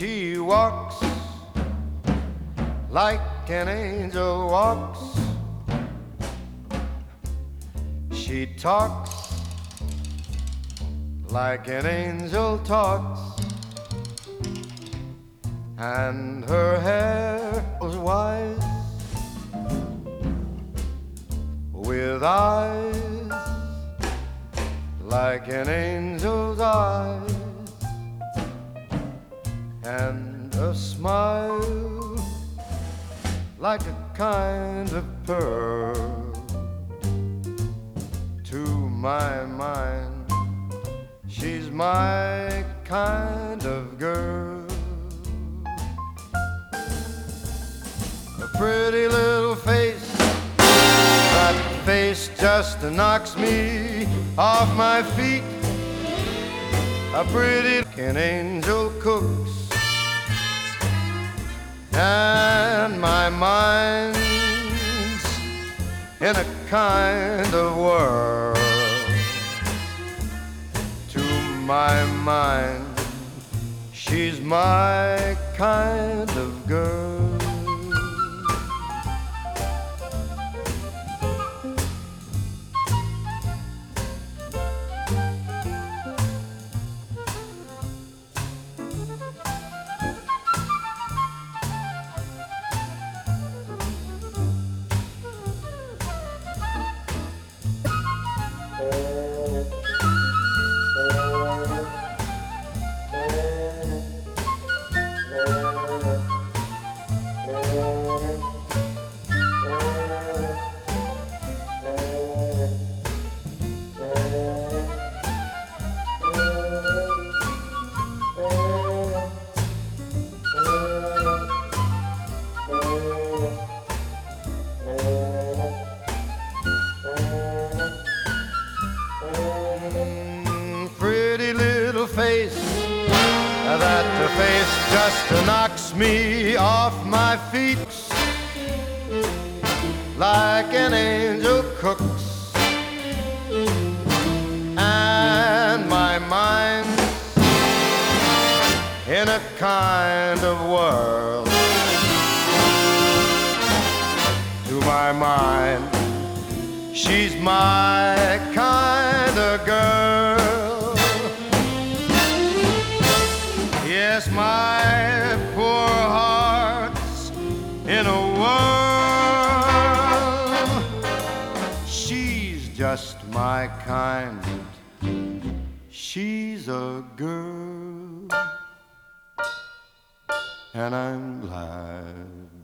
She walks like an angel walks. She talks like an angel talks. And her hair was white with eyes like an angel's eyes, and a smile like a kind of pearl. To my mind, she's my kind of girl. A pretty little face, that face just knocks me off my feet. A pretty an angel cooks, and my mind's in a kind of whirl. To my mind, she's my kind of girl. Pretty little face, that face just knocks me off my feet. Like an angel cooks, and my mind's in a kind of whirl. To my mind, she's my kind of girl. Yes, my poor heart's in a whirl. She's just my kind. She's a girl, and I'm glad.